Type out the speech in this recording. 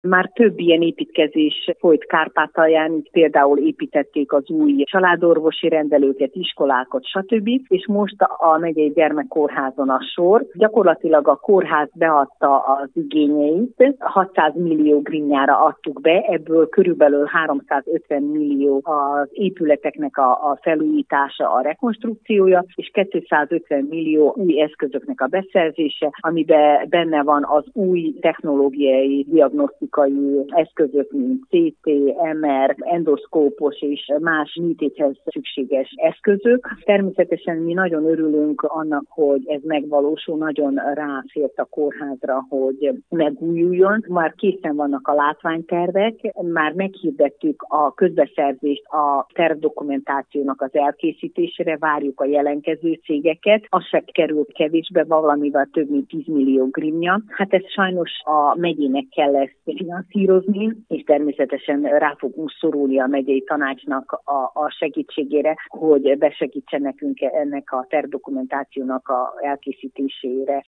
Már több ilyen építkezés folyt Kárpátalján, így például építették az új családorvosi rendelőket, iskolákat, stb. És most a megyei gyermekkórházon a sor. Gyakorlatilag a kórház beadta az igényeit, 600 millió grimnyára adtuk be, ebből körülbelül 350 millió az épületeknek a felújítása, a rekonstrukciója, és 250 millió új eszközöknek a beszerzése, amiben benne van az új technológiai diagnosztikai eszközök, mint CT, MR, endoszkópos és más műtéthez szükséges eszközök. Természetesen mi nagyon örülünk annak, hogy ez megvalósul, nagyon ráfért a kórházra, hogy megújuljon. Már készen vannak a látványtervek, már meghirdettük a közbeszerzést a tervdokumentációnak az elkészítésére, várjuk a jelentkező cégeket. Az se került kevésbe, valamivel több mint 10 millió grimnya. Hát ez sajnos a megyének kell ezt finanszírozni, és természetesen rá fogunk szorulni a megyei tanácsnak a segítségére, hogy besegítsen nekünk ennek a tervdokumentációnak a elkészítésére.